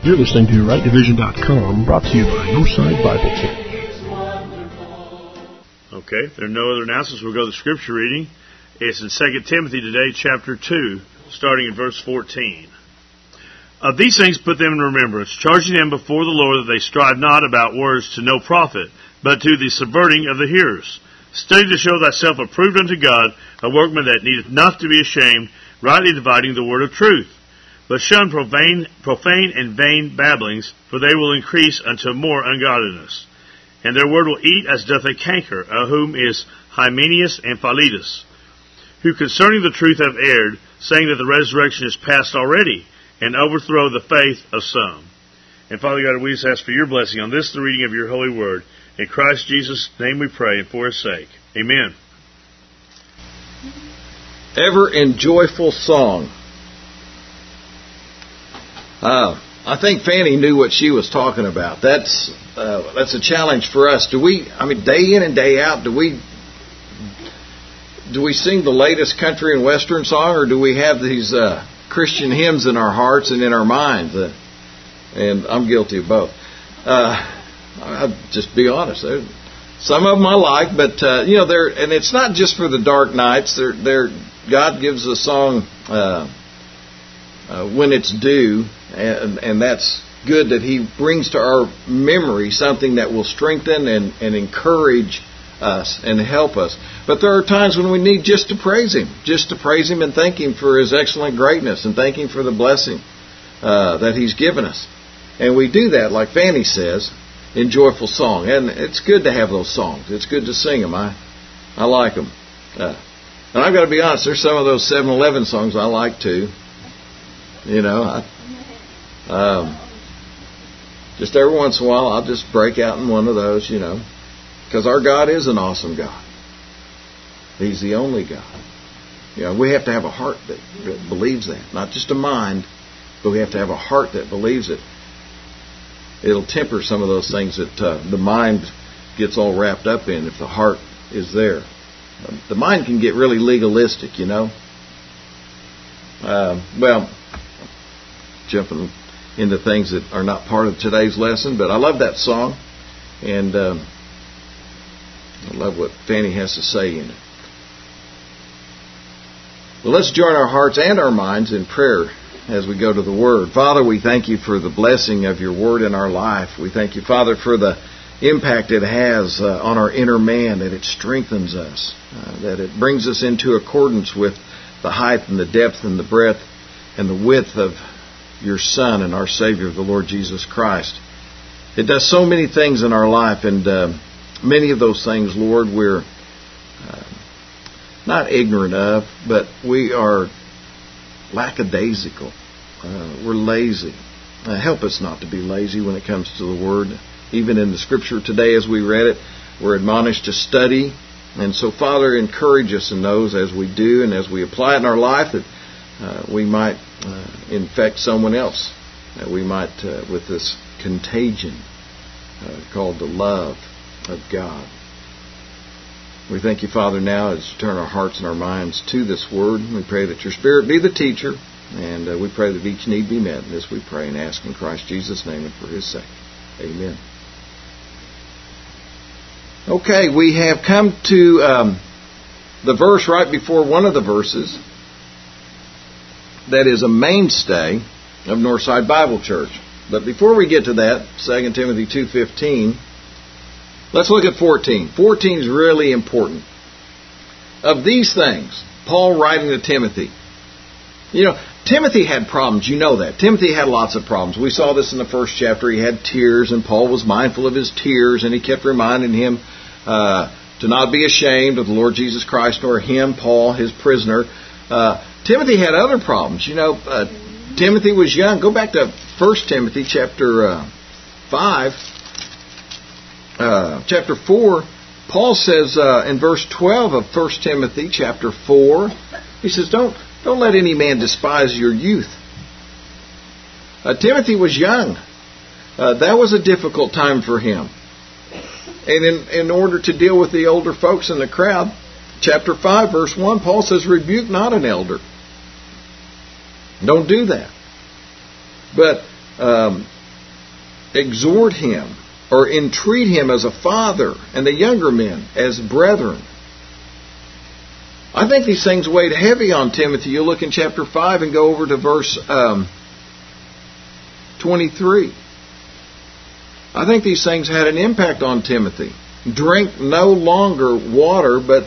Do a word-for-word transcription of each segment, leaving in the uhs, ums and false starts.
You're listening to right division dot com, brought to you by Northside Bible Church. Okay, if there are no other announcements, we'll go to the scripture reading. It's in Second Timothy today, chapter two, starting in verse fourteen. Of these things put them in remembrance, charging them before the Lord that they strive not about words to no profit, but to the subverting of the hearers. Study to show thyself approved unto God, a workman that needeth not to be ashamed, rightly dividing the word of truth. But shun profane, profane and vain babblings, for they will increase unto more ungodliness. And their word will eat as doth a canker, of whom is Hymenaeus and Philetus, who concerning the truth have erred, saying that the resurrection is past already, and overthrow the faith of some. And Father God, we just ask for your blessing on this, the reading of your holy word. In Christ Jesus' name we pray, and for his sake. Amen. Ever and joyful song. Uh, I think Fanny knew what she was talking about. That's uh, that's a challenge for us. Do we? I mean, day in and day out, do we do we sing the latest country and western song, or do we have these uh, Christian hymns in our hearts and in our minds? Uh, and I'm guilty of both. Uh, I'll just be honest. Some of them I like, but uh, you know, they're and it's not just for the dark nights. They're, they're God gives a song uh, uh, when it's due. And, and that's good that He brings to our memory something that will strengthen and, and encourage us and help us. But there are times when we need just to praise Him, just to praise Him and thank Him for His excellent greatness and thank Him for the blessing uh, that He's given us. And we do that, like Fanny says, in joyful song. And it's good to have those songs. It's good to sing them. I, I like them. Uh, and I've got to be honest, there's some of those seven eleven songs I like too. You know, I... Um, just every once in a while, I'll just break out in one of those, you know, because our God is an awesome God. He's the only God. You know, we have to have a heart that, that believes that, not just a mind, but we have to have a heart that believes it. It'll temper some of those things that uh, the mind gets all wrapped up in if the heart is there. The mind can get really legalistic, you know. Uh, well, jumping into things that are not part of today's lesson, but I love that song, and um, I love what Fanny has to say in it. Well, let's join our hearts and our minds in prayer as we go to the Word. Father, we thank you for the blessing of your Word in our life. We thank you, Father, for the impact it has uh, on our inner man, that it strengthens us, uh, that it brings us into accordance with the height and the depth and the breadth and the width of your Son and our Savior, the Lord Jesus Christ. It does so many things in our life, and uh, many of those things, Lord, we're uh, not ignorant of, but we are lackadaisical. Uh, we're lazy. Uh, help us not to be lazy when it comes to the Word. Even in the Scripture today, as we read it, we're admonished to study. And so, Father, encourage us in those as we do and as we apply it in our life, that Uh, we might uh, infect someone else, that we might, uh, with this contagion uh, called the love of God. We thank you, Father, now as we turn our hearts and our minds to this Word. We pray that your Spirit be the teacher, and uh, we pray that each need be met. And this we pray and ask in Christ Jesus' name and for His sake. Amen. Okay, we have come to um, the verse right before one of the verses that is a mainstay of Northside Bible Church. But before we get to that, Second Timothy two fifteen, let's look at fourteen. fourteen is really important. Of these things, Paul writing to Timothy. You know, Timothy had problems. You know that. Timothy had lots of problems. We saw this in the first chapter. He had tears, and Paul was mindful of his tears, and he kept reminding him uh, to not be ashamed of the Lord Jesus Christ, nor him, Paul, his prisoner. Uh, Timothy had other problems. You know, uh, Timothy was young. Go back to First Timothy chapter uh, five, uh, chapter four. Paul says uh, in verse twelve of First Timothy chapter four, he says, "Don't don't let any man despise your youth." Uh, Timothy was young. Uh, that was a difficult time for him. And in, in order to deal with the older folks in the crowd, chapter five, verse one, Paul says, "Rebuke not an elder." Don't do that. But um, exhort him or entreat him as a father, and the younger men as brethren. I think these things weighed heavy on Timothy. You look in chapter five and go over to verse um, twenty-three. I think these things had an impact on Timothy. Drink no longer water, but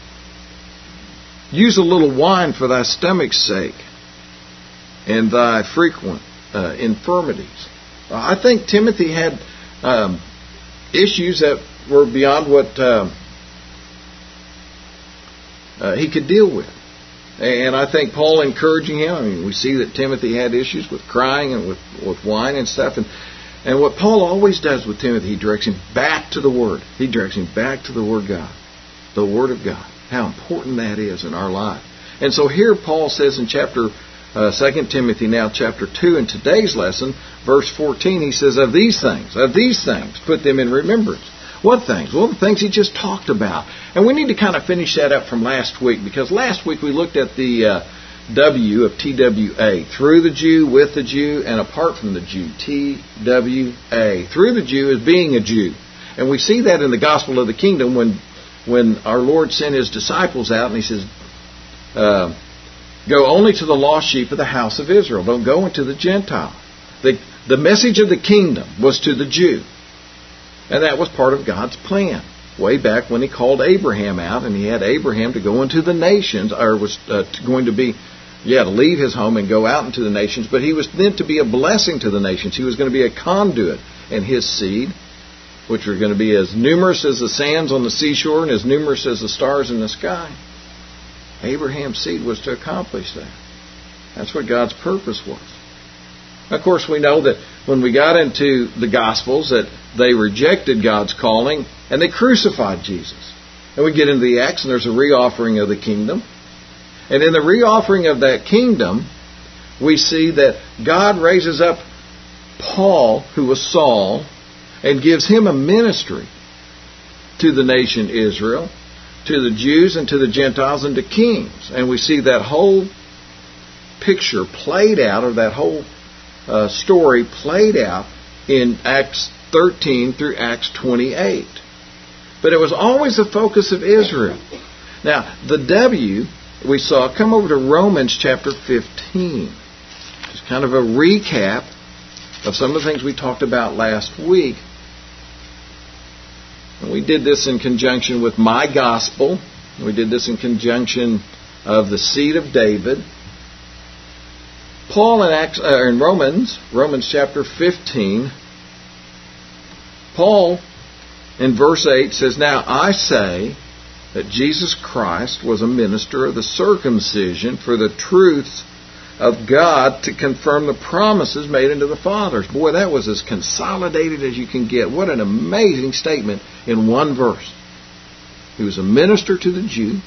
use a little wine for thy stomach's sake and thy frequent uh, infirmities. I think Timothy had um, issues that were beyond what uh, uh, he could deal with. And I think Paul encouraging him, I mean, we see that Timothy had issues with crying and with, with wine and stuff. And, and what Paul always does with Timothy, he directs him back to the Word. He directs him back to the Word of God. The Word of God. How important that is in our life. And so here Paul says in chapter uh, Second Timothy, now chapter two, in today's lesson, verse fourteen, he says, of these things, of these things, put them in remembrance. What things? Well, the things he just talked about. And we need to kind of finish that up from last week, because last week we looked at the uh, W of T W A. Through the Jew, with the Jew, and apart from the Jew. T W A. Through the Jew is being a Jew. And we see that in the gospel of the kingdom when when our Lord sent His disciples out and He says, uh, go only to the lost sheep of the house of Israel. Don't go into the Gentile. The, the message of the kingdom was to the Jew. And that was part of God's plan. Way back when He called Abraham out and He had Abraham to go into the nations, or was uh, going to be, yeah, to leave his home and go out into the nations. But he was meant to be a blessing to the nations. He was going to be a conduit, and his seed, which were going to be as numerous as the sands on the seashore and as numerous as the stars in the sky. Abraham's seed was to accomplish that. That's what God's purpose was. Of course, we know that when we got into the Gospels that they rejected God's calling and they crucified Jesus. And we get into the Acts and there's a reoffering of the kingdom. And in the reoffering of that kingdom, we see that God raises up Paul, who was Saul, and gives him a ministry to the nation Israel, to the Jews and to the Gentiles and to kings. And we see that whole picture played out, or that whole uh, story played out in Acts thirteen through Acts twenty-eight. But it was always the focus of Israel. Now, the W we saw, come over to Romans chapter fifteen. Just kind of a recap of some of the things we talked about last week. And we did this in conjunction with my gospel. We did this in conjunction of the seed of David. Paul in, Acts, uh, in Romans, Romans chapter fifteen, Paul in verse eight says, now I say that Jesus Christ was a minister of the circumcision for the truths of God to confirm the promises made unto the fathers. Boy, that was as consolidated as you can get. What an amazing statement in one verse. He was a minister to the Jew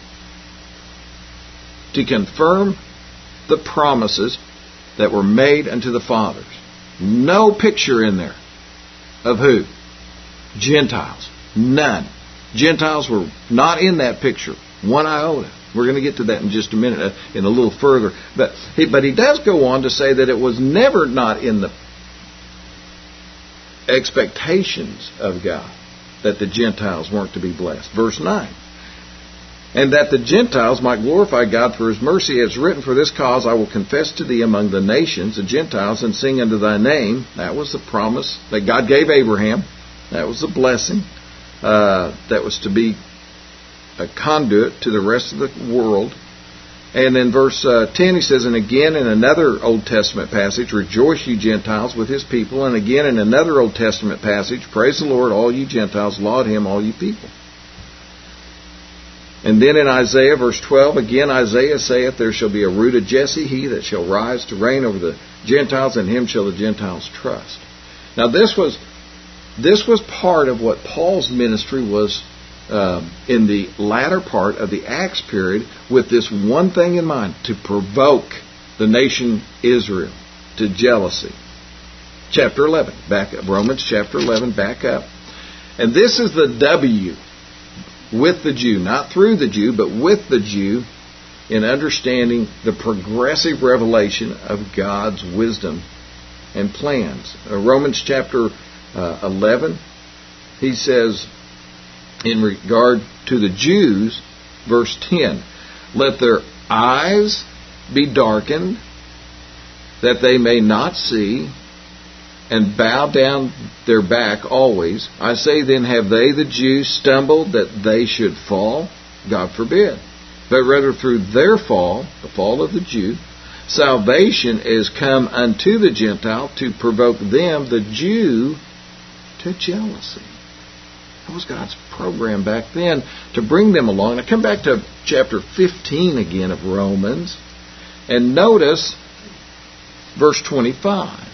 to confirm the promises that were made unto the fathers. No picture in there of who? Gentiles. None. Gentiles were not in that picture. One iota. We're going to get to that in just a minute, uh, in a little further. But he, but he does go on to say that it was never not in the expectations of God that the Gentiles weren't to be blessed. Verse nine. And that the Gentiles might glorify God for His mercy, as written, for this cause I will confess to thee among the nations, the Gentiles, and sing unto thy name. That was the promise that God gave Abraham. That was the blessing. Uh, that was to be a conduit to the rest of the world. And in verse uh, ten he says, and again in another Old Testament passage, rejoice ye Gentiles with His people. And again in another Old Testament passage, praise the Lord, all ye Gentiles, laud Him, all ye people. And then in Isaiah, verse twelve, again Isaiah saith, there shall be a root of Jesse, he that shall rise to reign over the Gentiles, and him shall the Gentiles trust. Now this was this was part of what Paul's ministry was uh, in the latter part of the Acts period, with this one thing in mind, to provoke the nation Israel to jealousy. Chapter eleven, back up. Romans chapter eleven, back up. And this is the W. With the Jew, not through the Jew, but with the Jew, in understanding the progressive revelation of God's wisdom and plans. Uh, Romans chapter uh, eleven, he says, in regard to the Jews, verse ten, let their eyes be darkened, that they may not see, and bow down their back always. I say then, have they, the Jews, stumbled that they should fall? God forbid. But rather through their fall, the fall of the Jew, salvation is come unto the Gentile to provoke them, the Jew, to jealousy. That was God's program back then, to bring them along. Now come back to chapter fifteen again of Romans, and notice verse twenty-five.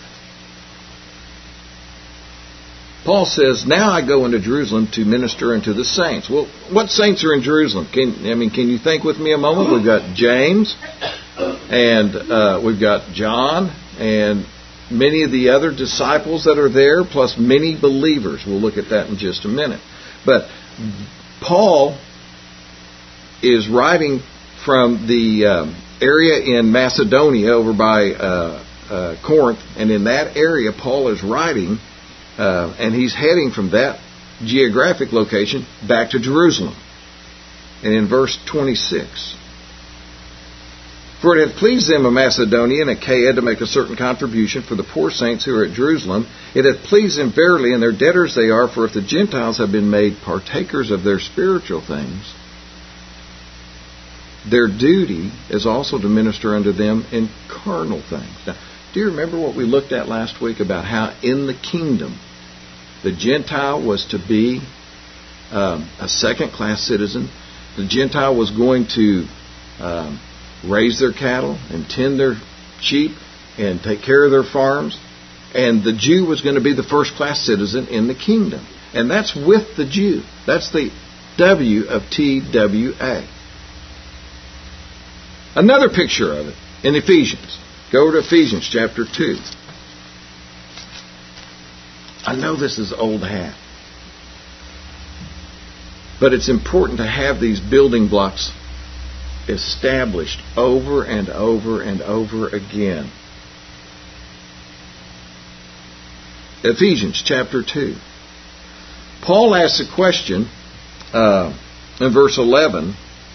Paul says, now I go into Jerusalem to minister unto the saints. Well, what saints are in Jerusalem? Can, I mean, can you think with me a moment? We've got James, and uh, we've got John, and many of the other disciples that are there, plus many believers. We'll look at that in just a minute. But Paul is writing from the um, area in Macedonia over by uh, uh, Corinth, and in that area Paul is writing, uh, and he's heading from that geographic location back to Jerusalem. And in verse twenty-six, for it hath pleased them of Macedonia and Achaia to make a certain contribution for the poor saints who are at Jerusalem. It hath pleased them verily, and their debtors they are, for if the Gentiles have been made partakers of their spiritual things, their duty is also to minister unto them in carnal things. Now, do you remember what we looked at last week about how in the kingdom the Gentile was to be um, a second-class citizen? The Gentile was going to um, raise their cattle and tend their sheep and take care of their farms. And the Jew was going to be the first-class citizen in the kingdom. And that's with the Jew. That's the W of T W A. Another picture of it in Ephesians. Go to Ephesians chapter two. I know this is old hat, but it's important to have these building blocks established over and over and over again. Ephesians chapter two. Paul asks a question uh, in verse eleven.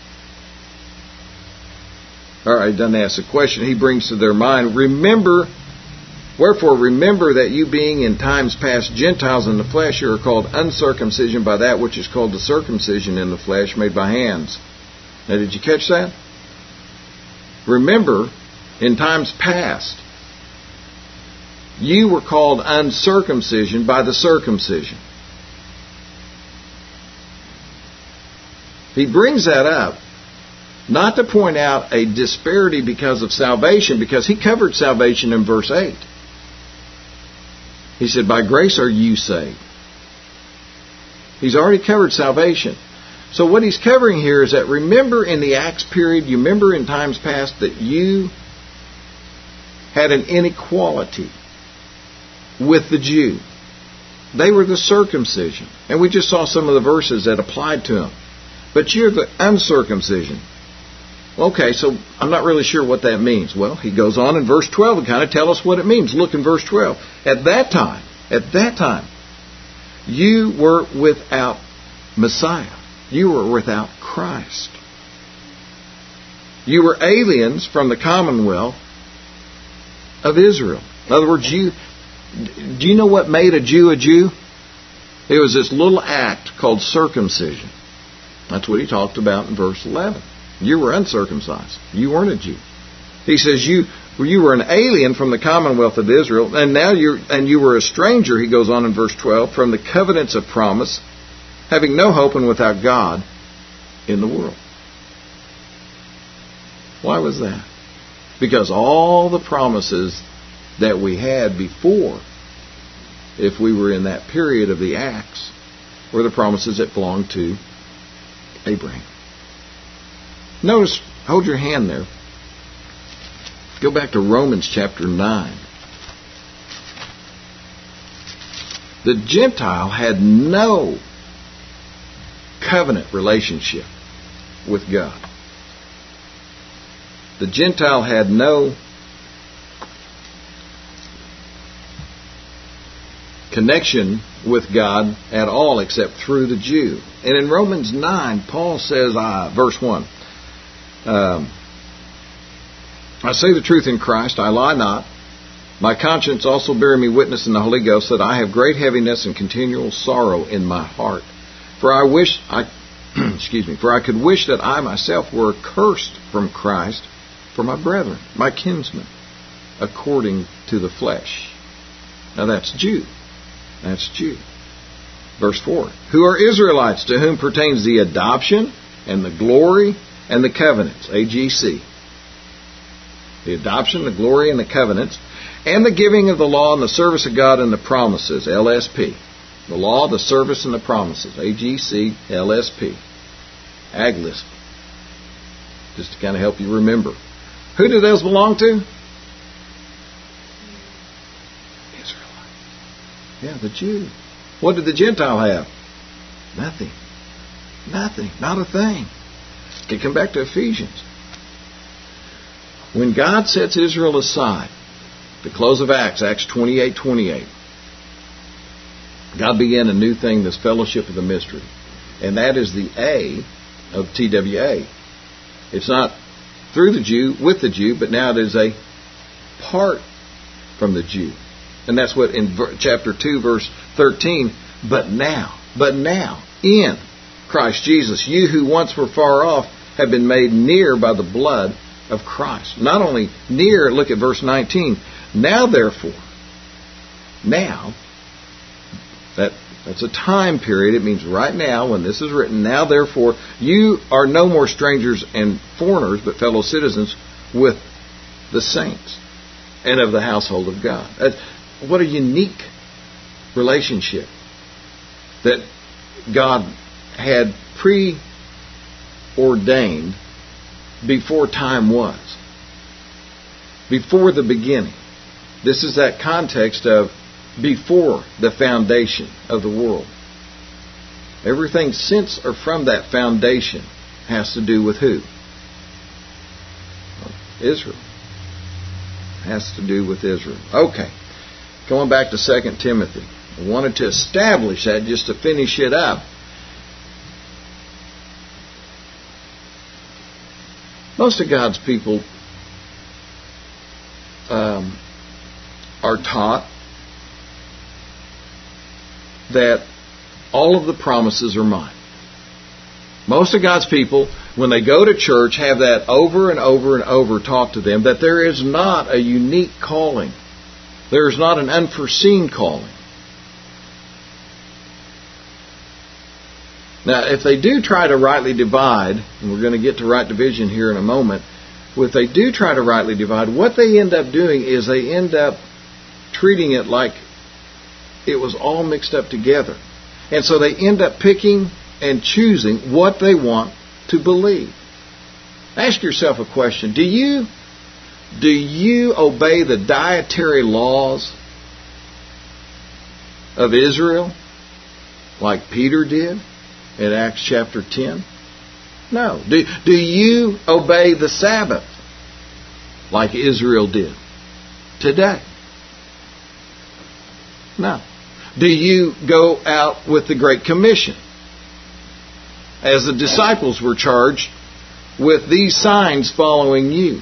All right, he doesn't ask a question. He brings to their mind, remember, wherefore remember that you being in times past Gentiles in the flesh, you are called uncircumcision by that which is called the circumcision in the flesh made by hands. Now, did you catch that? Remember, in times past, you were called uncircumcision by the circumcision. He brings that up not to point out a disparity because of salvation, because he covered salvation in verse eight. He said, by grace are you saved. He's already covered salvation. So what he's covering here is that remember in the Acts period, you remember in times past that you had an inequality with the Jew. They were the circumcision. And we just saw some of the verses that applied to them. But you're the uncircumcision. Okay, so I'm not really sure what that means. Well, he goes on in verse twelve and kind of tell us what it means. Look in verse twelve. At that time, at that time, you were without Messiah. You were without Christ. You were aliens from the commonwealth of Israel. In other words, you do you know what made a Jew a Jew? It was this little act called circumcision. That's what he talked about in verse eleven. You were uncircumcised. You weren't a Jew. He says you you were an alien from the commonwealth of Israel, and now you and you were a stranger. He goes on in verse twelve, from the covenants of promise, having no hope and without God in the world. Why was that? Because all the promises that we had before, if we were in that period of the Acts, were the promises that belonged to Abraham. Notice, hold your hand there. Go back to Romans chapter nine. The Gentile had no covenant relationship with God. The Gentile had no connection with God at all except through the Jew. And in Romans nine, Paul says, uh, verse one, um, I say the truth in Christ, I lie not. My conscience also bearing me witness in the Holy Ghost that I have great heaviness and continual sorrow in my heart. For I wish, I, excuse me, for I could wish that I myself were accursed from Christ for my brethren, my kinsmen, according to the flesh. Now that's Jew. That's Jew. Verse four. Who are Israelites, to whom pertains the adoption and the glory and the covenants. A G C. The adoption, the glory, and the covenants, and the giving of the law and the service of God and the promises. L S P. The law, the service, and the promises. A G C, L S P. Aglis. Just to kind of help you remember. Who do those belong to? Yeah, the Jew. What did the Gentile have? Nothing. Nothing. Not a thing. Okay, come back to Ephesians. When God sets Israel aside, the close of Acts, Acts twenty-eight twenty-eight, God began a new thing, this fellowship of the mystery. And that is the A of T W A. It's not through the Jew, with the Jew, but now it is a part from the Jew. And that's what in chapter two, verse thirteen, but now, but now, in Christ Jesus, you who once were far off have been made near by the blood of Christ. Not only near, look at verse nineteen, now therefore, now, that that's a time period, it means right now, when this is written, now therefore, you are no more strangers and foreigners, but fellow citizens with the saints and of the household of God. That's, what a unique relationship that God had preordained before time was. Before the beginning. This is that context of before the foundation of the world. Everything since or from that foundation has to do with who? Israel. Has to do with Israel. Okay. Going back to Second Timothy. I wanted to establish that just to finish it up. Most of God's people um, are taught that all of the promises are mine. Most of God's people, when they go to church, have that over and over and over taught to them, that there is not a unique calling. There is not an unforeseen calling. Now, if they do try to rightly divide, and we're going to get to right division here in a moment, if they do try to rightly divide, what they end up doing is they end up treating it like it was all mixed up together. And so they end up picking and choosing what they want to believe. Ask yourself a question. Do you, do you obey the dietary laws of Israel like Peter did in Acts chapter ten? No. Do, do you obey the Sabbath like Israel did today? No. Do you go out with the Great Commission? As the disciples were charged with these signs following you.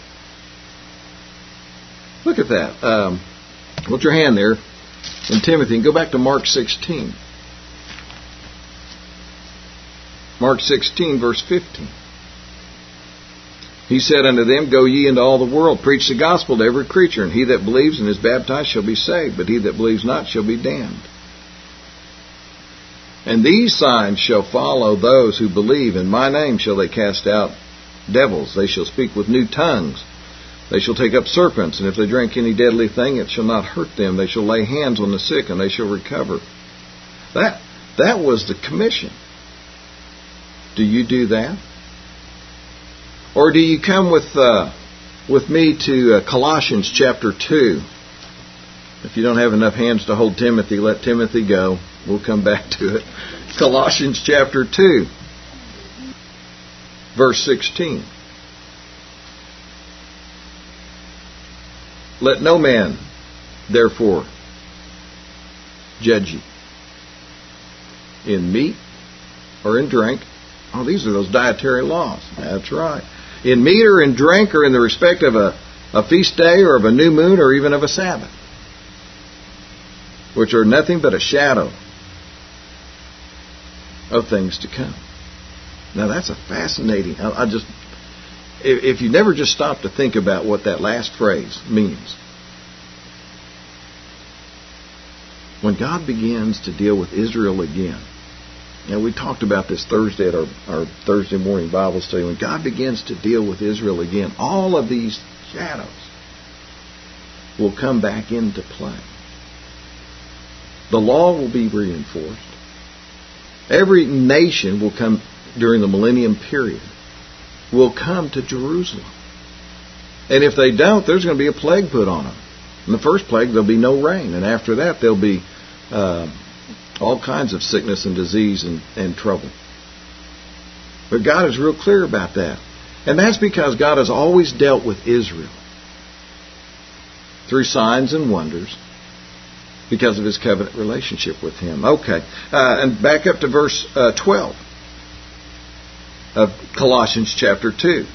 Look at that. Um, put your hand there in Timothy and go back to Mark sixteen. Mark sixteen, verse fifteen. He said unto them, Go ye into all the world, preach the gospel to every creature, and he that believes and is baptized shall be saved, but he that believes not shall be damned. And these signs shall follow those who believe. In my name shall they cast out devils. They shall speak with new tongues. They shall take up serpents, and if they drink any deadly thing, it shall not hurt them. They shall lay hands on the sick, and they shall recover. That, that was the commission. Do you do that? Or do you come with uh, with me to uh, Colossians chapter two? If you don't have enough hands to hold Timothy, let Timothy go. We'll come back to it. Colossians chapter two, verse sixteen. Let no man, therefore, judge ye? In meat or in drink? Oh, these are those dietary laws. That's right. In meat or in drink or in the respect of a, a feast day or of a new moon or even of a Sabbath, which are nothing but a shadow of things to come. Now that's a fascinating, I, I just, if, if you never just stop to think about what that last phrase means. When God begins to deal with Israel again, and we talked about this Thursday at our, our Thursday morning Bible study, when God begins to deal with Israel again, all of these shadows will come back into play. The law will be reinforced. Every nation will come during the millennium period, will come to Jerusalem. And if they don't, there's going to be a plague put on them. In the first plague, there'll be no rain. And after that, there'll be uh, all kinds of sickness and disease and, and trouble. But God is real clear about that. And that's because God has always dealt with Israel through signs and wonders because of His covenant relationship with Him. Okay, uh, and back up to verse uh, twelve of Colossians chapter two.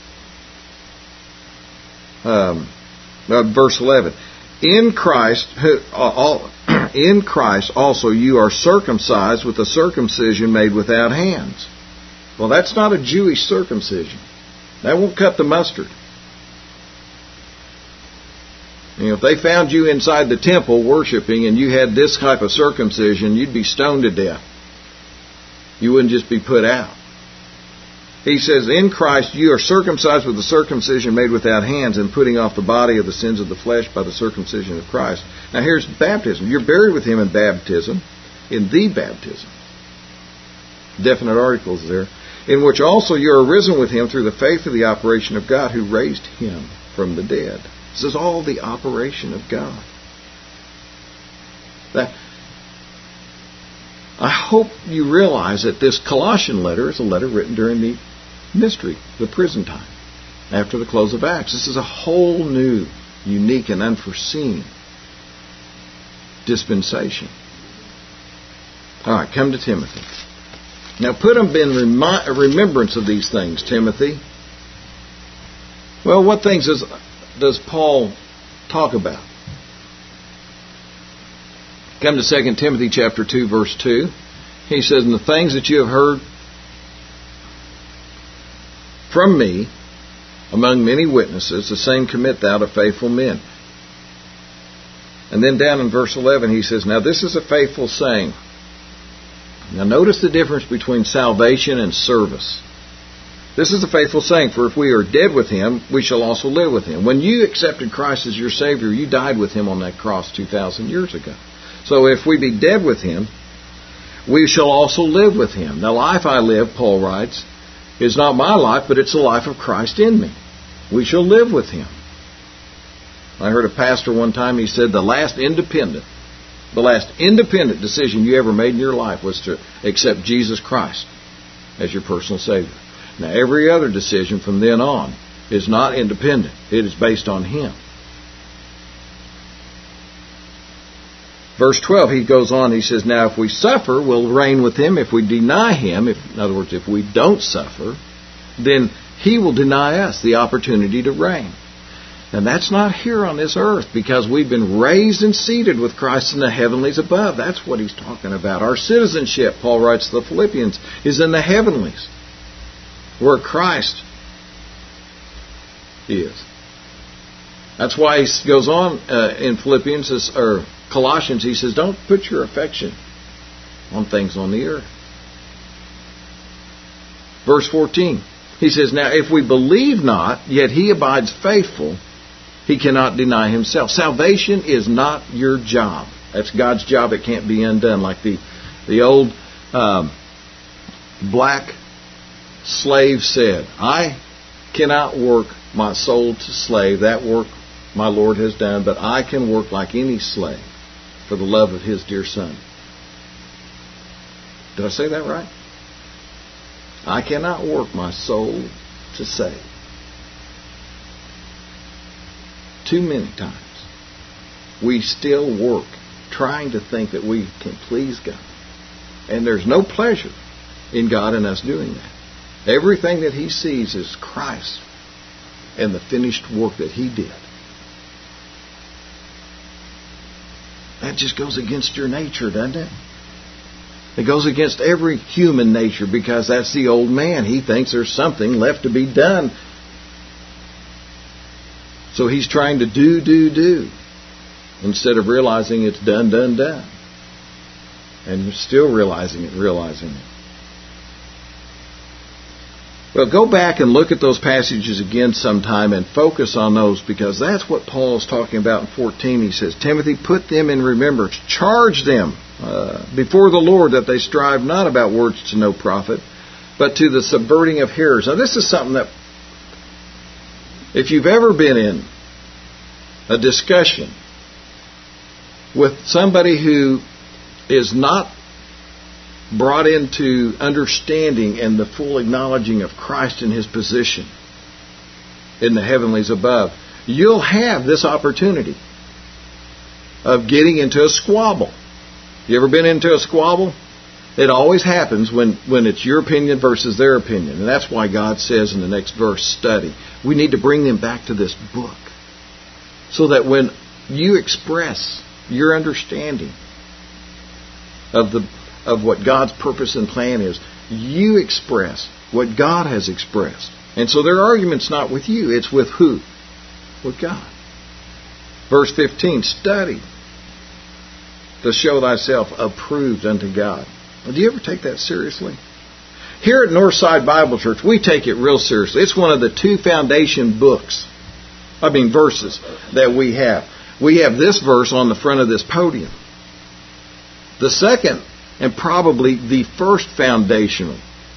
Um, uh, verse eleven. In Christ, uh, all, in Christ also you are circumcised with a circumcision made without hands. Well, that's not a Jewish circumcision. That won't cut the mustard. You know, if they found you inside the temple worshiping and you had this type of circumcision, you'd be stoned to death. You wouldn't just be put out. He says, in Christ you are circumcised with the circumcision made without hands, and putting off the body of the sins of the flesh by the circumcision of Christ. Now here's baptism. You're buried with Him in baptism, in the baptism. Definite articles there. In which also you are risen with Him through the faith of the operation of God who raised Him from the dead. This is all the operation of God. That, I hope you realize that this Colossian letter is a letter written during the mystery, the prison time, after the close of Acts. This is a whole new, unique, and unforeseen dispensation. All right, come to Timothy. Now put them in remi- remembrance of these things, Timothy. Well, what things does, does Paul talk about? Come to Second Timothy chapter two, verse two. He says, and the things that you have heard from me among many witnesses, the same commit thou to faithful men. And then down in verse eleven, he says, now this is a faithful saying. Now notice the difference between salvation and service. This is a faithful saying, for if we are dead with Him, we shall also live with Him. When you accepted Christ as your Savior, you died with Him on that cross two thousand years ago. So if we be dead with Him, we shall also live with Him. The life I live, Paul writes, is not my life, but it's the life of Christ in me. We shall live with Him. I heard a pastor one time, he said the last independent, the last independent decision you ever made in your life was to accept Jesus Christ as your personal Savior. Now every other decision from then on is not independent. It is based on Him. Verse twelve, he goes on, he says, now if we suffer, we'll reign with Him. If we deny Him, if, in other words, if we don't suffer, then He will deny us the opportunity to reign. And that's not here on this earth, because we've been raised and seated with Christ in the heavenlies above. That's what he's talking about. Our citizenship, Paul writes to the Philippians, is in the heavenlies, where Christ is. That's why he goes on uh, in Philippians, or Colossians, he says, don't put your affection on things on the earth. Verse fourteen, he says, now if we believe not, yet He abides faithful, He cannot deny Himself. Salvation is not your job. That's God's job. It can't be undone. Like the, the old um, black slave said, I cannot work my soul to slave. That work my Lord has done, but I can work like any slave for the love of His dear Son. Did I say that right? I cannot work my soul to save. Too many times we still work trying to think that we can please God. And there's no pleasure in God in us doing that. Everything that He sees is Christ and the finished work that He did. That just goes against your nature, doesn't it? It goes against every human nature, because that's the old man. He thinks there's something left to be done. So he's trying to do, do, do, instead of realizing it's done, done, done. And you're still realizing it, realizing it. Well, go back and look at those passages again sometime and focus on those, because that's what Paul's talking about in fourteen. He says, Timothy, put them in remembrance. Charge them uh, before the Lord that they strive not about words to no profit, but to the subverting of hearers. Now, this is something that, if you've ever been in a discussion with somebody who is not brought into understanding and the full acknowledging of Christ and His position in the heavenlies above, you'll have this opportunity of getting into a squabble. You ever been into a squabble? It always happens when, when it's your opinion versus their opinion. And that's why God says in the next verse, study. We need to bring them back to this book, so that when you express your understanding of the of what God's purpose and plan is, you express what God has expressed. And so their argument's not with you, it's with who? With God. Verse fifteen, study to show thyself approved unto God. Do you ever take that seriously? Here at Northside Bible Church, we take it real seriously. It's one of the two foundation books, I mean verses, that we have. We have this verse on the front of this podium. The second, and probably the first foundational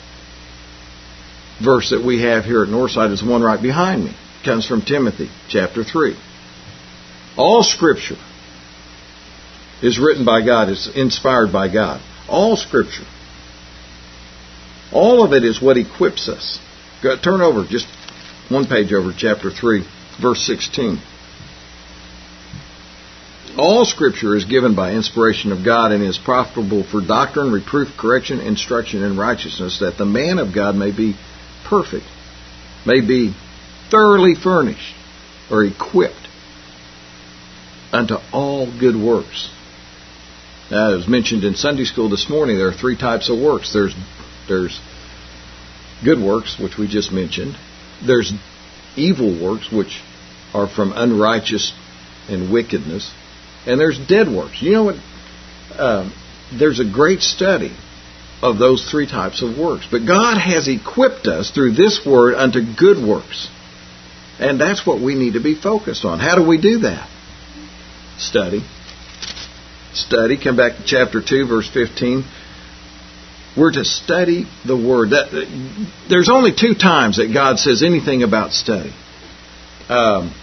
verse that we have here at Northside, is one right behind me. It comes from Timothy chapter three. All Scripture is written by God, is inspired by God. All Scripture. All of it is what equips us. Go, turn over just one page over, chapter three, verse sixteen. All Scripture is given by inspiration of God and is profitable for doctrine, reproof, correction, instruction in righteousness, that the man of God may be perfect, may be thoroughly furnished or equipped unto all good works. Now, as mentioned in Sunday school this morning, there are three types of works. There's, there's good works, which we just mentioned. There's evil works, which are from unrighteous and wickedness. And there's dead works. You know what? Uh, there's a great study of those three types of works. But God has equipped us through this word unto good works. And that's what we need to be focused on. How do we do that? Study. Study. Come back to chapter two, verse fifteen. We're to study the Word. That, there's only two times that God says anything about study. Um,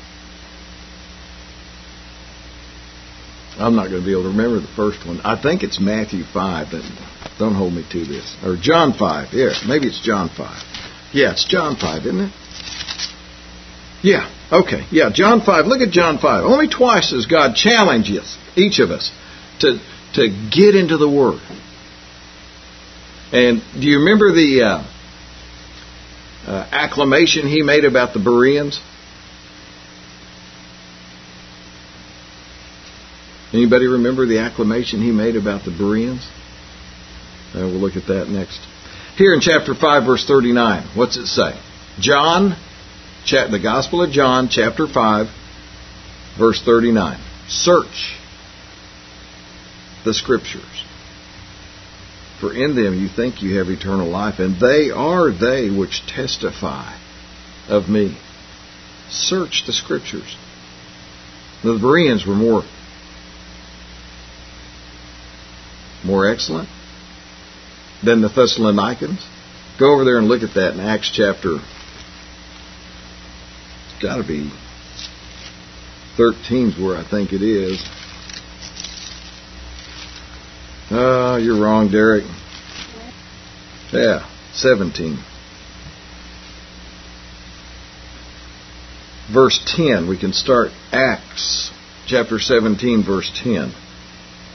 I'm not going to be able to remember the first one. I think it's Matthew five. But don't hold me to this. Or John five. Yeah, maybe it's John five. Yeah, it's John five, isn't it? Yeah, okay. Yeah, John five. Look at John five. Only twice does God challenge us, each of us, to, to get into the Word. And do you remember the uh, uh, acclamation He made about the Bereans? Anybody remember the acclamation He made about the Bereans? Uh, we'll look at that next. Here in chapter five, verse thirty-nine, what's it say? John, cha- the Gospel of John, chapter five, verse thirty-nine. Search the Scriptures, for in them you think you have eternal life, and they are they which testify of me. Search the Scriptures. The Bereans were more more excellent than the Thessalonians. Go over there and look at that in Acts chapter, it's got to be thirteen is where I think it is. Oh, you're wrong, Derek. Yeah, seventeen. Verse ten. We can start Acts chapter seventeen, verse ten.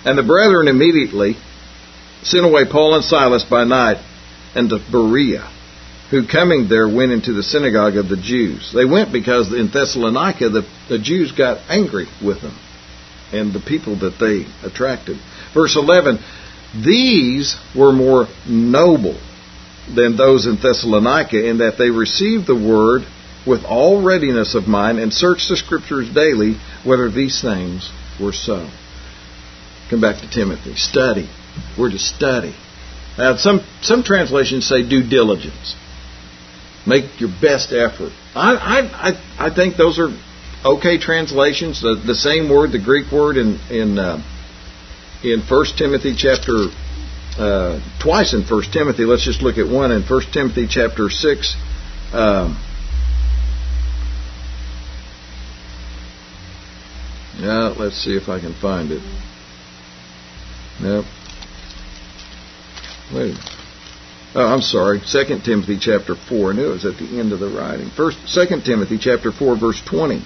And the brethren immediately sent away Paul and Silas by night unto Berea, who coming there went into the synagogue of the Jews. They went because in Thessalonica the, the Jews got angry with them and the people that they attracted. Verse eleven, these were more noble than those in Thessalonica, in that they received the word with all readiness of mind and searched the Scriptures daily whether these things were so. Come back to Timothy. Study. We're to study. Now, some, some translations say do diligence. Make your best effort. I, I, I, I think those are okay translations. The, the same word, the Greek word in in uh, in First Timothy chapter uh, twice in First Timothy. Let's just look at one in First Timothy chapter six. Um, yeah, let's see if I can find it. Nope. Wait. Oh, I'm sorry. Second Timothy chapter four. I knew it was at the end of the writing. First, Second Timothy chapter four, verse twenty.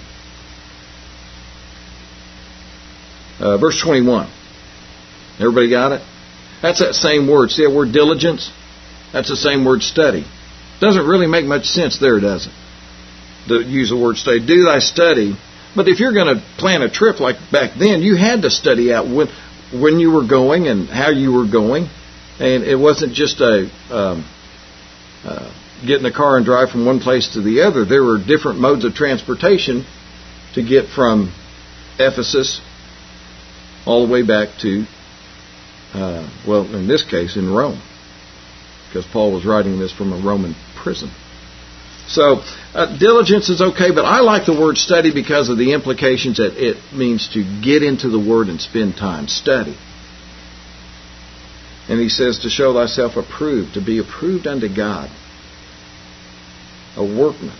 Uh, verse twenty-one. Everybody got it? That's that same word. See that word diligence? That's the same word study. Doesn't really make much sense there, does it? To use the word study. Do thy study. But if you're going to plan a trip like back then, you had to study out when, when you were going and how you were going. And it wasn't just a um, uh, get in the car and drive from one place to the other. There were different modes of transportation to get from Ephesus all the way back to, uh, well, in this case, in Rome, because Paul was writing this from a Roman prison. So uh, diligence is okay, but I like the word study because of the implications that it means to get into the Word and spend time. Study. And he says to show thyself approved, to be approved unto God. A workman.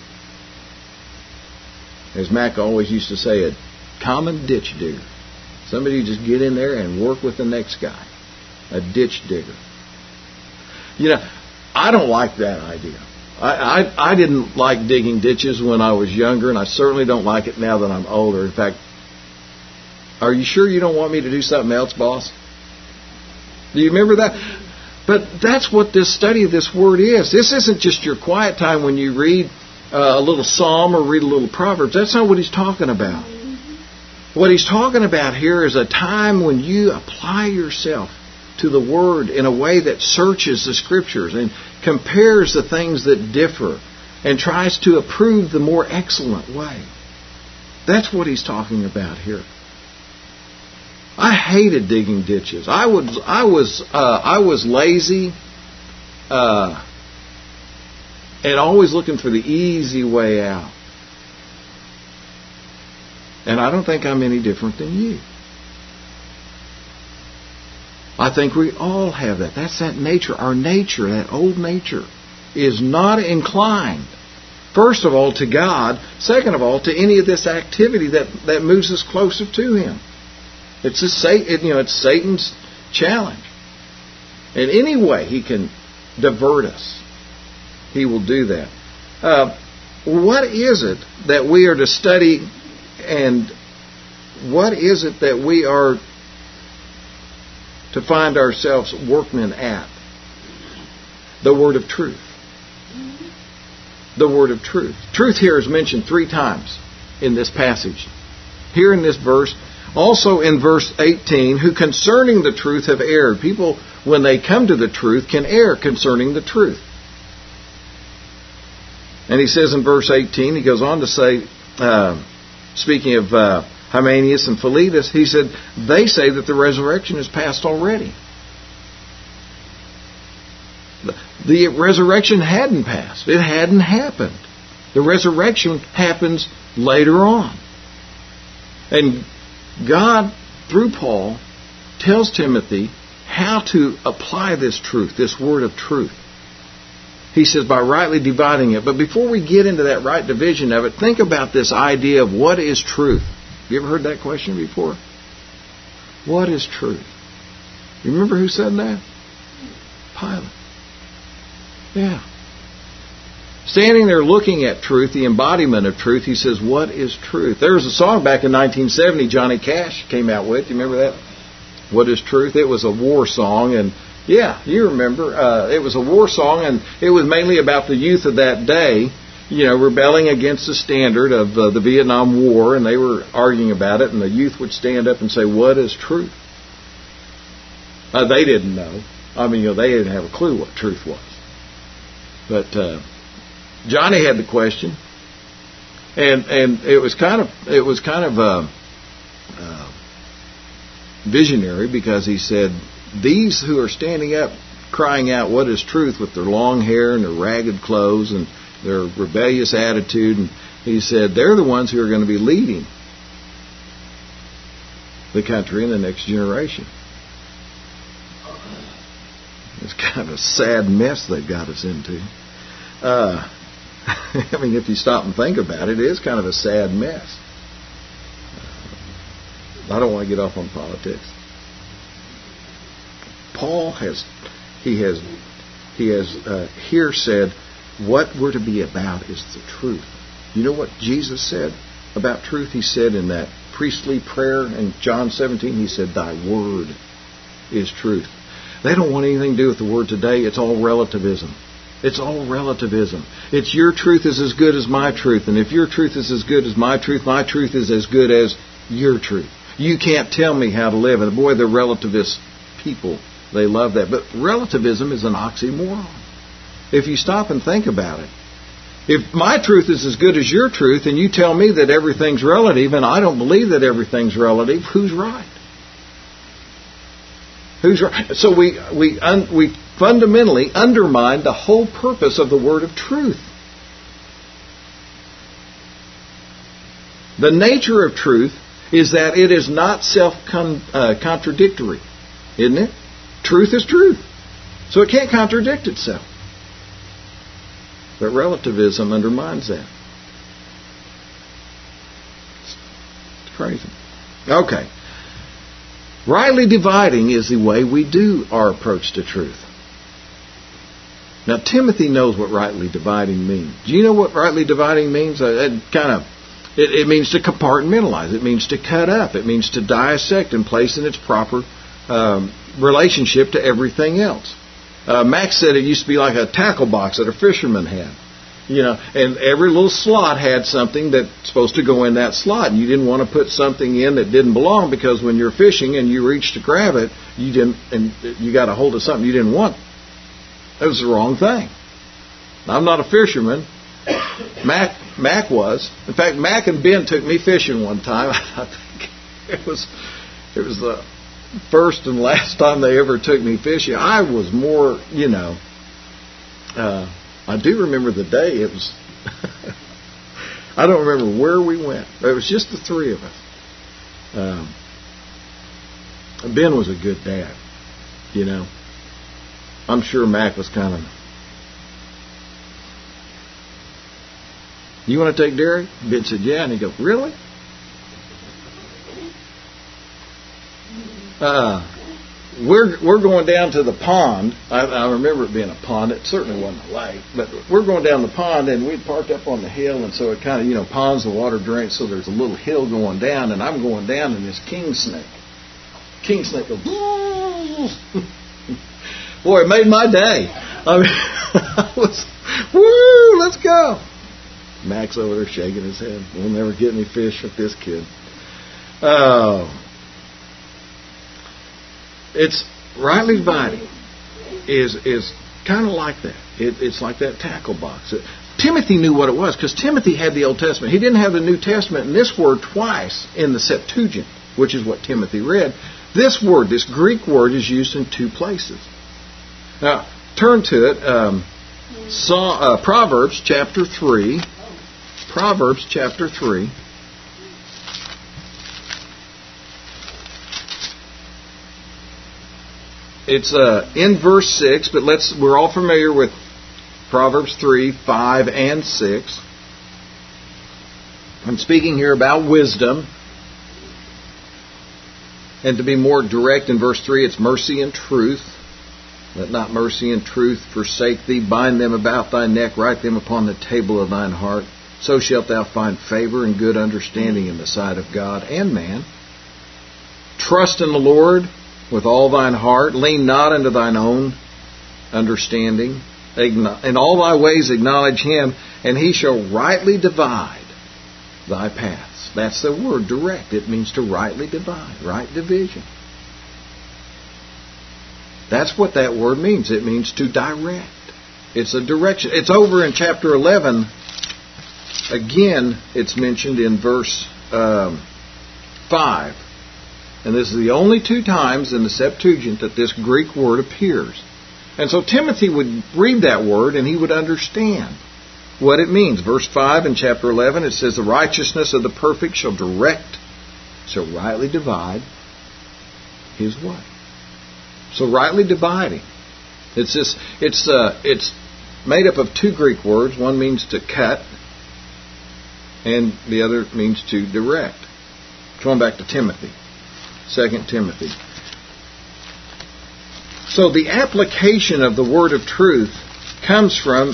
As Mac always used to say, a common ditch digger. Somebody who just get in there and work with the next guy. A ditch digger. You know, I don't like that idea. I, I, I didn't like digging ditches when I was younger, and I certainly don't like it now that I'm older. In fact, are you sure you don't want me to do something else, boss? Do you remember that? But that's what this study of this Word is. This isn't just your quiet time when you read uh, a little psalm or read a little Proverbs. That's not what he's talking about. What he's talking about here is a time when you apply yourself to the Word in a way that searches the Scriptures and compares the things that differ and tries to approve the more excellent way. That's what he's talking about here. I hated digging ditches. I was I was uh, I was lazy, uh, and always looking for the easy way out. And I don't think I'm any different than you. I think we all have that. That's that nature. Our nature, that old nature, is not inclined, first of all, to God. Second of all, to any of this activity that, that moves us closer to Him. It's a, you know, it's Satan's challenge. In any way he can divert us, he will do that. Uh, what is it that we are to study, and what is it that we are to find ourselves workmen at? The Word of truth. The Word of truth. Truth here is mentioned three times in this passage. Here in this verse, also in verse eighteen, who concerning the truth have erred. People, when they come to the truth, can err concerning the truth. And he says in verse eighteen, he goes on to say, uh, speaking of uh, Hymenaeus and Philetus, he said, they say that the resurrection is past already. The resurrection hadn't passed. It hadn't happened. The resurrection happens later on. And God, through Paul, tells Timothy how to apply this truth, this word of truth. He says, by rightly dividing it. But before we get into that right division of it, think about this idea of what is truth. You ever heard that question before? What is truth? You remember who said that? Pilate. Yeah. Standing there looking at truth, the embodiment of truth, he says, what is truth? There was a song back in nineteen seventy Johnny Cash came out with. You remember that? What is truth? It was a war song, and yeah, you remember. Uh, it was a war song, and it was mainly about the youth of that day, you know, rebelling against the standard of uh, the Vietnam War, and they were arguing about it, and the youth would stand up and say, what is truth? Uh, they didn't know. I mean, you know, they didn't have a clue what truth was. But uh, Johnny had the question, and and it was kind of it was kind of uh, uh, visionary, because he said, these who are standing up crying out what is truth with their long hair and their ragged clothes and their rebellious attitude, and he said they're the ones who are going to be leading the country in the next generation. It's kind of a sad mess they've got us into. Uh, I mean, if you stop and think about it, it is kind of a sad mess. Uh, I don't want to get off on politics. Paul has, he has, he has uh, here said, what we're to be about is the truth. You know what Jesus said about truth? He said in that priestly prayer in John seventeen, he said, thy word is truth. They don't want anything to do with the word today. It's all relativism. It's all relativism. It's your truth is as good as my truth. And if your truth is as good as my truth, my truth is as good as your truth. You can't tell me how to live. And boy, the relativist people, they love that. But relativism is an oxymoron. If you stop and think about it. If my truth is as good as your truth, and you tell me that everything's relative, and I don't believe that everything's relative, who's right? Who's right? So we we un, we fundamentally undermine the whole purpose of the word of truth. The nature of truth is that it is not self-contradictory, isn't it? Truth is truth, so it can't contradict itself. But relativism undermines that. It's crazy. Okay. Rightly dividing is the way we do our approach to truth. Now, Timothy knows what rightly dividing means. Do you know what rightly dividing means? It kind of, it, it means to compartmentalize. It means to cut up. It means to dissect and place in its proper um, relationship to everything else. Uh, Max said it used to be like a tackle box that a fisherman had. You know, and every little slot had something that's supposed to go in that slot. And you didn't want to put something in that didn't belong, because when you're fishing and you reach to grab it, you didn't, and you got a hold of something you didn't want. That was the wrong thing. I'm not a fisherman. Mac Mac was. In fact, Mac and Ben took me fishing one time. I think it was it was the first and last time they ever took me fishing. I was more, you know. Uh, I do remember the day. It was. I don't remember where we went. It was just the three of us. Um, Ben was a good dad, you know. I'm sure Mac was kind of. You want to take Derek? Ben said, yeah. And he goes, really? Uh, we're we're going down to the pond. I, I remember it being a pond. It certainly wasn't a lake. But we're going down the pond, and we'd parked up on the hill, and so it kind of, you know, ponds, the water drains, so there's a little hill going down, and I'm going down, and this king snake. King snake goes, boy, it made my day. I mean, I was, woo, let's go. Max over there shaking his head. We'll never get any fish with this kid. Oh. It's rightly dividing is is kind of like that. It, it's like that tackle box. It, Timothy knew what it was, because Timothy had the Old Testament. He didn't have the New Testament, and this word twice in the Septuagint, which is what Timothy read. This word, this Greek word, is used in two places. Now, turn to it. Um, Saw, uh, Proverbs chapter three. Proverbs chapter three. It's uh, in verse six, but let's we're all familiar with Proverbs three, five, and six. I'm speaking here about wisdom. And to be more direct, in verse three, it's mercy and truth. Let not mercy and truth forsake thee. Bind them about thy neck. Write them upon the table of thine heart. So shalt thou find favor and good understanding in the sight of God and man. Trust in the Lord with all thine heart. Lean not unto thine own understanding. In all thy ways acknowledge Him, and He shall rightly divide thy paths. That's the word, direct. It means to rightly divide, right division. That's what that word means. It means to direct. It's a direction. It's over in chapter eleven. Again, it's mentioned in verse um, five. And this is the only two times in the Septuagint that this Greek word appears. And so Timothy would read that word and he would understand what it means. Verse five in chapter eleven, it says, the righteousness of the perfect shall direct, shall rightly divide his way. So rightly dividing. It's this, it's uh, it's made up of two Greek words. One means to cut, and the other means to direct. Going back to Timothy, Second Timothy. So the application of the word of truth comes from,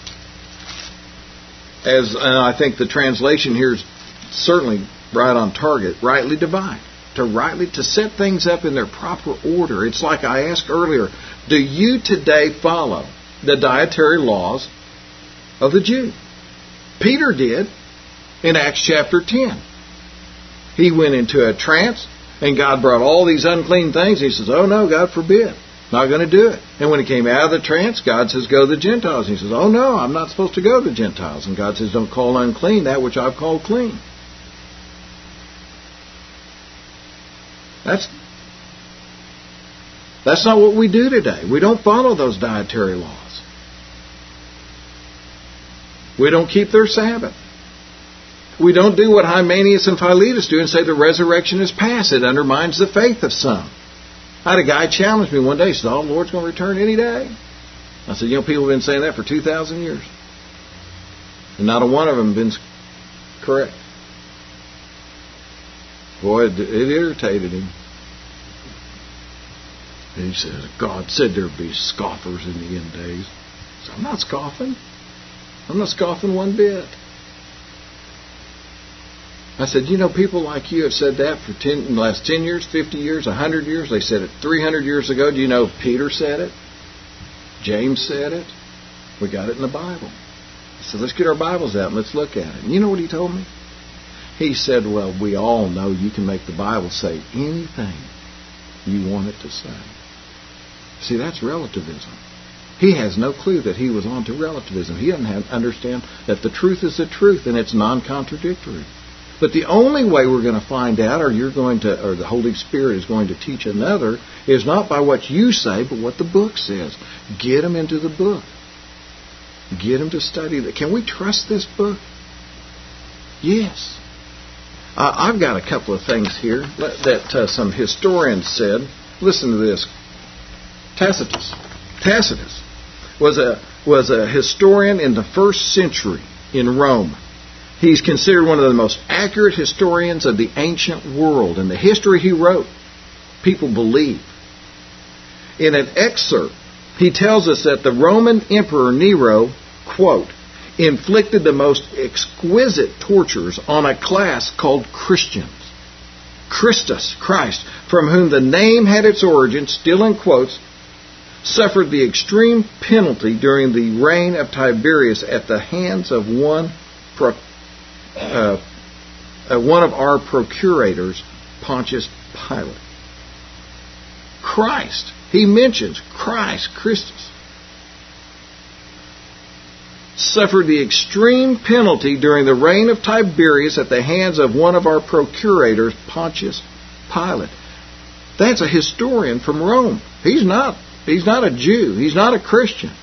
as and I think the translation here is certainly right on target, rightly divide. To rightly, to set things up in their proper order. It's like I asked earlier, do you today follow the dietary laws of the Jew? Peter did in Acts chapter ten. He went into a trance and God brought all these unclean things. He says, oh no, God forbid. Not going to do it. And when he came out of the trance, God says, go to the Gentiles. And he says, oh no, I'm not supposed to go to the Gentiles. And God says, don't call unclean that which I've called clean. That's that's not what we do today. We don't follow those dietary laws. We don't keep their Sabbath. We don't do what Hymenaeus and Philetus do and say the resurrection is past. It undermines the faith of some. I had a guy challenge me one day. He said, oh, the Lord's going to return any day. I said, you know, people have been saying that for two thousand years. And not a one of them has been correct. Boy, it, it irritated him. And he says, God said there'd be scoffers in the end days. So I'm not scoffing. I'm not scoffing one bit. I said, you know, people like you have said that for ten, in the last ten years, fifty years, one hundred years. They said it three hundred years ago. Do you know Peter said it? James said it. We got it in the Bible. I said, let's get our Bibles out and let's look at it. And you know what he told me? He said, well, we all know you can make the Bible say anything you want it to say. See, that's relativism. He has no clue that he was on to relativism. He doesn't have, understand that the truth is the truth and it's non-contradictory. But the only way we're going to find out, or you're going to, or the Holy Spirit is going to teach another, is not by what you say, but what the book says. Get them into the book. Get them to study that. Can we trust this book? Yes. Uh, I've got a couple of things here that uh, some historians said. Listen to this. Tacitus. Tacitus was a was a historian in the first century in Rome. He's considered one of the most accurate historians of the ancient world. And the history he wrote, people believe. In an excerpt, he tells us that the Roman Emperor Nero, quote, inflicted the most exquisite tortures on a class called Christians. Christus, Christ, from whom the name had its origin, still in quotes, suffered the extreme penalty during the reign of Tiberius at the hands of one pro, uh, uh, one of our procurators, Pontius Pilate. Christ, he mentions Christ, Christus, suffered the extreme penalty during the reign of Tiberius at the hands of one of our procurators, Pontius Pilate. That's a historian from Rome. He's not. He's not a Jew. He's not a Christian.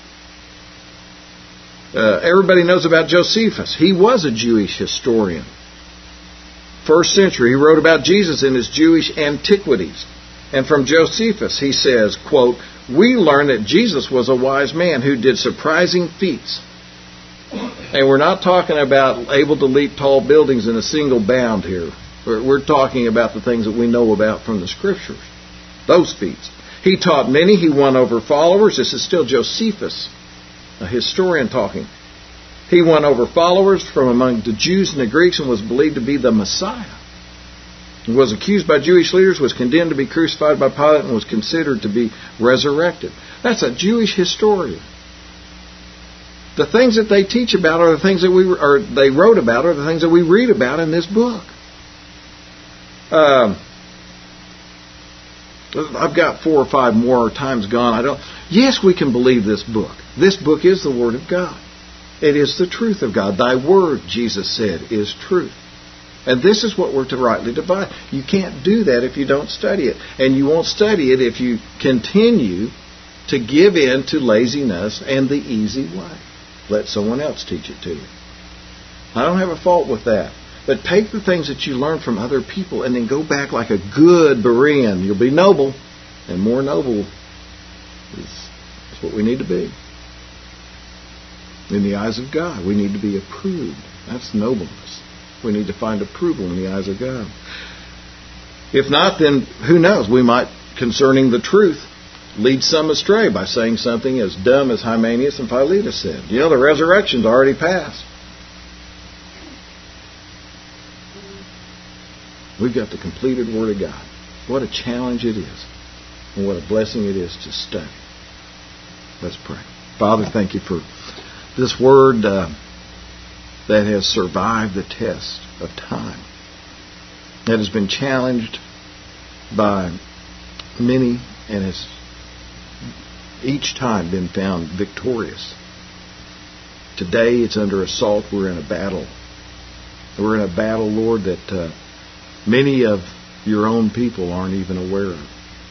Uh, everybody knows about Josephus. He was a Jewish historian. First century, he wrote about Jesus in his Jewish Antiquities. And from Josephus, he says, quote, we learn that Jesus was a wise man who did surprising feats. And we're not talking about able to leap tall buildings in a single bound here. We're, we're talking about the things that we know about from the Scriptures. Those feats. He taught many. He won over followers. This is still Josephus, a historian talking. He won over followers from among the Jews and the Greeks and was believed to be the Messiah. was accused by Jewish leaders, was condemned to be crucified by Pilate, and was considered to be resurrected. That's a Jewish historian. The things that they teach about are the things that we or they wrote about are the things that we read about in this book. Um, I've got four or five more times gone. I don't. Yes, we can believe this book. This book is the Word of God. It is the truth of God. Thy word, Jesus said, is truth. And this is what we're to rightly divide. You can't do that if you don't study it. And you won't study it if you continue to give in to laziness and the easy way. Let someone else teach it to you. I don't have a fault with that. But take the things that you learn from other people and then go back like a good Berean. You'll be noble. And more noble is, is what we need to be. In the eyes of God, we need to be approved. That's nobleness. We need to find approval in the eyes of God. If not, then who knows? We might, concerning the truth, lead some astray by saying something as dumb as Hymenaeus and Philetus said. You know, the resurrection's already passed. We've got the completed Word of God. What a challenge it is. And what a blessing it is to study. Let's pray. Father, thank you for this Word uh, that has survived the test of time. That has been challenged by many and has each time been found victorious. Today it's under assault. We're in a battle. We're in a battle, Lord, that uh, many of your own people aren't even aware of.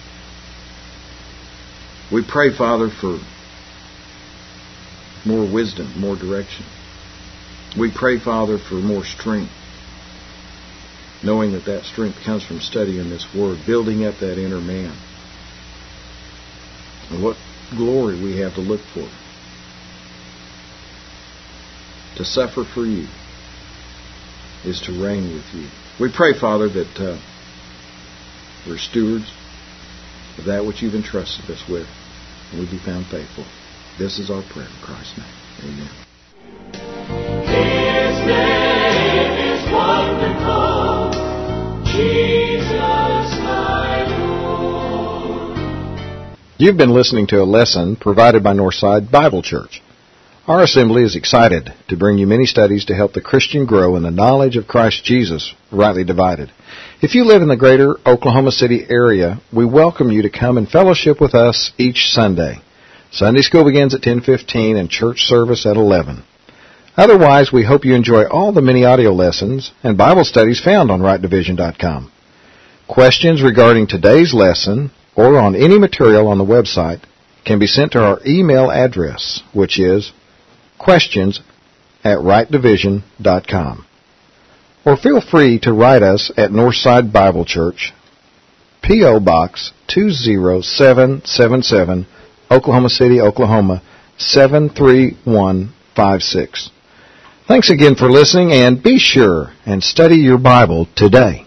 We pray, Father, for more wisdom, more direction. We pray, Father, for more strength, knowing that that strength comes from studying this Word, building up that inner man. And what glory we have to look for. To suffer for you is to reign with you. We pray, Father, that uh, we're stewards of that which you've entrusted us with, and we be found faithful. This is our prayer in Christ's name. Amen. His name is wonderful, Jesus my Lord. You've been listening to a lesson provided by Northside Bible Church. Our assembly is excited to bring you many studies to help the Christian grow in the knowledge of Christ Jesus, rightly divided. If you live in the greater Oklahoma City area, we welcome you to come and fellowship with us each Sunday. Sunday school begins at ten fifteen and church service at eleven. Otherwise, we hope you enjoy all the many audio lessons and Bible studies found on right division dot com. Questions regarding today's lesson or on any material on the website can be sent to our email address, which is questions at right division dot com. Or feel free to write us at Northside Bible Church, P O. Box two zero seven seven seven, Oklahoma City, Oklahoma seven three one five six. Thanks again for listening, and be sure and study your Bible today.